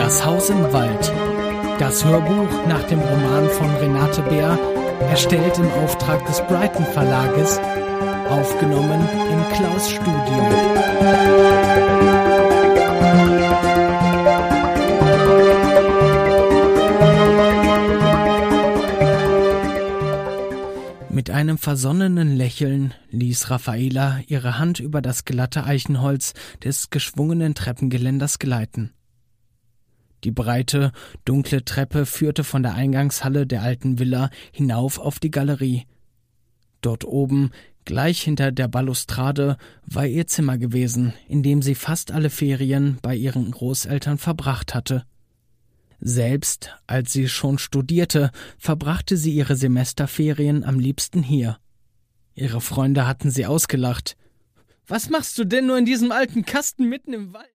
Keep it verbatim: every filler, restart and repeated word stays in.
Das Haus im Wald. Das Hörbuch nach dem Roman von Renate Beer, erstellt im Auftrag des Brighton Verlages, aufgenommen im Klaus Studio. Mit einem versonnenen Lächeln ließ Raffaela ihre Hand über das glatte Eichenholz des geschwungenen Treppengeländers gleiten. Die breite, dunkle Treppe führte von der Eingangshalle der alten Villa hinauf auf die Galerie. Dort oben, gleich hinter der Balustrade, war ihr Zimmer gewesen, in dem sie fast alle Ferien bei ihren Großeltern verbracht hatte. Selbst als sie schon studierte, verbrachte sie ihre Semesterferien am liebsten hier. Ihre Freunde hatten sie ausgelacht. »Was machst du denn nur in diesem alten Kasten mitten im Wald?«